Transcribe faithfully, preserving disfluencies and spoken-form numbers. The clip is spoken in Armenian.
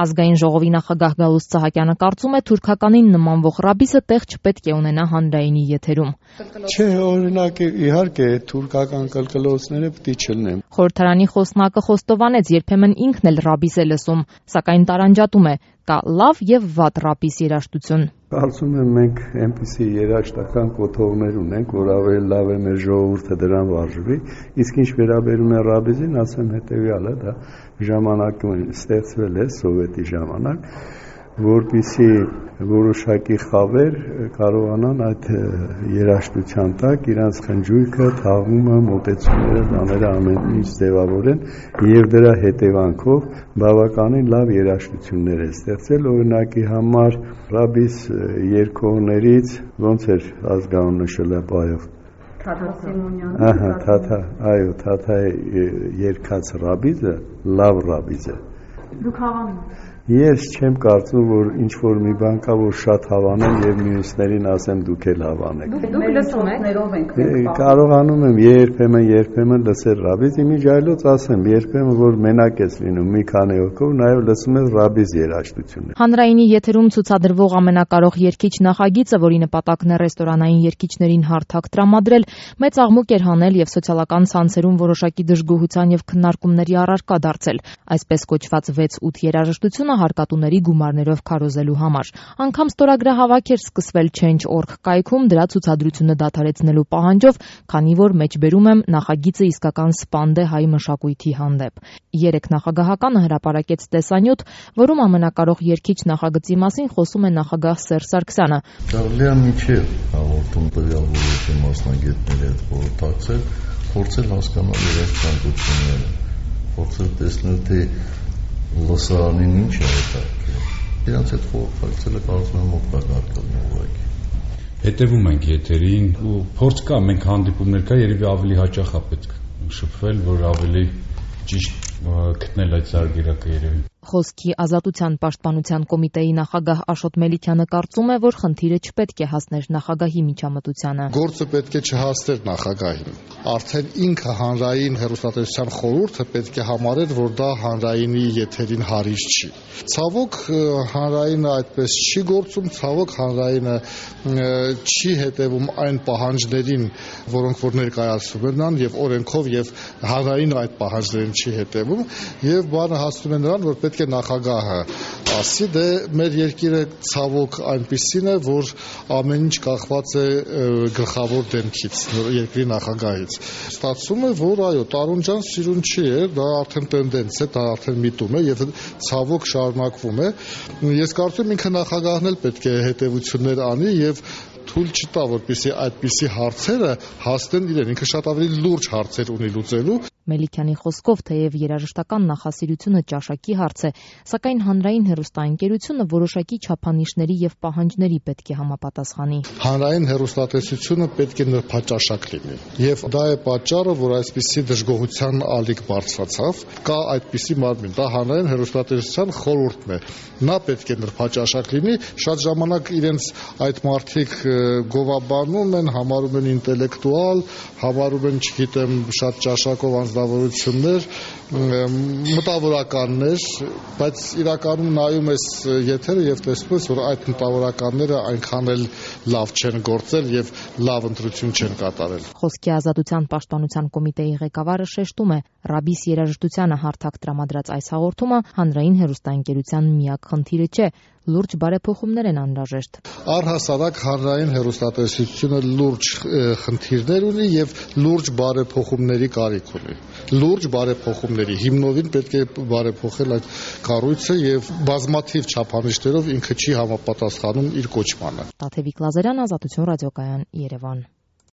Ազգային ժողովի նախագահ Գալուստ Սահակյանը կարծում է, թուրքականին նմանվող ռաբիզը տեղ չպետք է ունենա հանրայինի եթերում։ Չէ, օրինակ իհարկե թուրքական կլկլոցները պետք է չլինեն։ Խորհրդարանի խոսնակը խոստովանեց, երբեմն ինքն էլ ռաբիզ է լսում, սակայն տարանջատում է, կա լավ եւ վատ ռաբիզ երաժշտություն։ Կարծում եմ մենք այնպիսի երաժշտական կոթողներ ունենք, որ ավելի լավ է մեր ժողովուրդը դրան վարժվի, իսկ ինչ վերաբերում է ռաբիզին, ասեմ հետեւյալը, դա ժամանակում ստեղծվել է սովետի ժամանակ, որպեսզի որոշակի խավեր կարողանան այդ երաժշտության տակ իրանց խնջույքը, թաղումը, մոտեցումները, բաները ամեն ինչ ձևավորեն եւ դրա հետևանքով բավականին լավ երաժշտություններ է ստեղծել։ Օրինակի համար ռաբիզ երգողներից ոնց էր ազգանունը շլապայով Թաթա Սիմոնյան։ Ահա, Թաթա, այո, Թաթա երգած ռաբիզը լավ ռաբիզ է։ Դուք հավանում եք։ Ես չեմ կարծում, որ ինչ որ մի բան կա, որ շատ հավանեմ եւ մյուսներին ասեմ դուք էլ հավանեք։ Դուք լսում եք։ Կարողանում եմ երբեմն երբեմն լսել ռաբիզ, իմիջ այլոց ասեմ, երբեմն որ մենակ ես լինում մի քանի հոգով, նաեւ լսում ես ռաբիզ երաժշտությունը։ Հանրայինի եթերում ցուցադրվող ամենակարող երգիչ նախագիծը, որի նպատակն է ռեստորանային երգիչներին հարթակ տրամադրել, մեծ աղմուկ էր հանել եւ սոցիալական ցանցերում որոշակի դժգոհության եւ քննարկումների առարկա դարձել։ Այսպես կոչված վեց ութ երաժշտությունը հարկատուների գումարներով քարոզելու համար։ Անգամ ստորագրահավաք էր սկսվել Change dot org կայքում դրա ցուցադրությունը դադարեցնելու պահանջով, քանի որ մեջբերում եմ նախագիծը իսկական սպանդ է հայ մշակույթի հանդեպ։ Երեք նախագահականը հրապարակեց տեսանյութ, որում ամենակարող երգիչ նախագծի մասին խոսում է նախագահ Սերժ Սարգսյանը։ Կարելի է միջև հաղորդում տվյալ ոլորտի մասնագետների հետ խորհրդակցել, փորձել հասկանալ իրենց ցանկությունները, փորձել տեսնել թե լսարանին ինչ է հետաքրքիր։ Իրանց հետ խորհրդակցելը կարծում եմ օգտակար կլինի ուղղակի։ Հետևում ենք եթերին ու փորձ կա, մենք հանդիպումներ կա, երևի ավելի հաճախ է պետք շփվել, որ ավելի ճիշտ գտնել այդ զարգերակը երևի։ Խոսքի ազատության պաշտպանության կոմիտեի նախագահ Աշոտ Մելիքյանը կարծում է, որ խնդիրը չպետք է հասներ նախագահի միջամտությանը։ Գործը պետք է չհասներ նախագահին։ Արդեն ինքը հանրային հեռուստատեսության խորհուրդը պետք է համարեր, որ դա հանրայինի եթերին հարիժ չի։ Ցավոք հանրայինը այդպես չի գործում, ցավոք հանրայինը չի հետևում այն պահանջներին, որոնք որ ներկայացվում են նրան եւ օրենքով եւ հանրայինը այդ պահանջներին չի հետևում եւ բանը հասնում է նրան, որ պետք է նախագահը ասի, դե մեր երկիրը ցավոք այնպիսին է, որ ամեն ինչ կախված է գլխավոր դեմքից, երկրի նախագահից։ Ստացվում է, որ այո, տարունջան սիրուն չի է, դա արդեն տենդենս է, դա արդեն միտում է եւ ցավոք շարունակվում է։ Ես կարծում եմ ինքը նախագահն էլ պետք է հետեւություններ անի եւ թույլ չտա, որպեսզի այդպիսի հարցերը հասնեն իրեն, ինքը շատ ավելի լուրջ հարցեր ունի լուծելու։ Մելիքյանի խոսքով, թեև երաժշտական նախասիրությունը ճաշակի հարց է, սակայն հանրային հեռուստաընկերությունը որոշակի չափանիշների եւ պահանջների պետք է համապատասխանի։ Հանրային հեռուստատեսությունը պետք է նրբաճաշակ լինի, եւ դա է պատճառը, որ այսպիսի դժգոհության ալիք բարձրացավ, կա այդպիսի մարմին, դա հանրային հեռուստատեսության խորհուրդն է։ Նա պետք է նրբաճաշակ լինի, շատ ժամանակ իրենց այդ մարդիկ գովաբանում են, համարում են ինտելեկտուալ, համարում են, չգիտեմ, շատ ճաշակով անձնավորություններ, մտավորականներ, բայց իրականում նայում ես եթերը եւ տեսնում ես, որ այդ մտավորականները այնքան էլ լավ չեն գործել եւ լավ ընտրություն չեն կատարել։ Խոսքի ազատության պաշտպանության կոմիտեի ղեկավարը շեշտում է, ռաբիս երաժշտությանը հարթակ տրամադրած այս հաղորդումը հանրային հեռուստաընկերության միակ խնդիրը չէ, լուրջ բարեփոխումներ են անհրաժեշտ։ Առհասարակ հանրային հեռուստատեսությունը լուրջ խնդիրներ ունի եւ լուրջ բարեփոխումների կարիք ունի։ Լուրջ բարեփոխումների հիմնովին պետք է բարեփոխել այդ կառույցը եւ բազմաթիվ չափանիշներով ինքը չի համապատասխանում իր կոչմանը։ Տաթևիկ Լազարյան, Ազատություն ռադիոկայան, Երևան։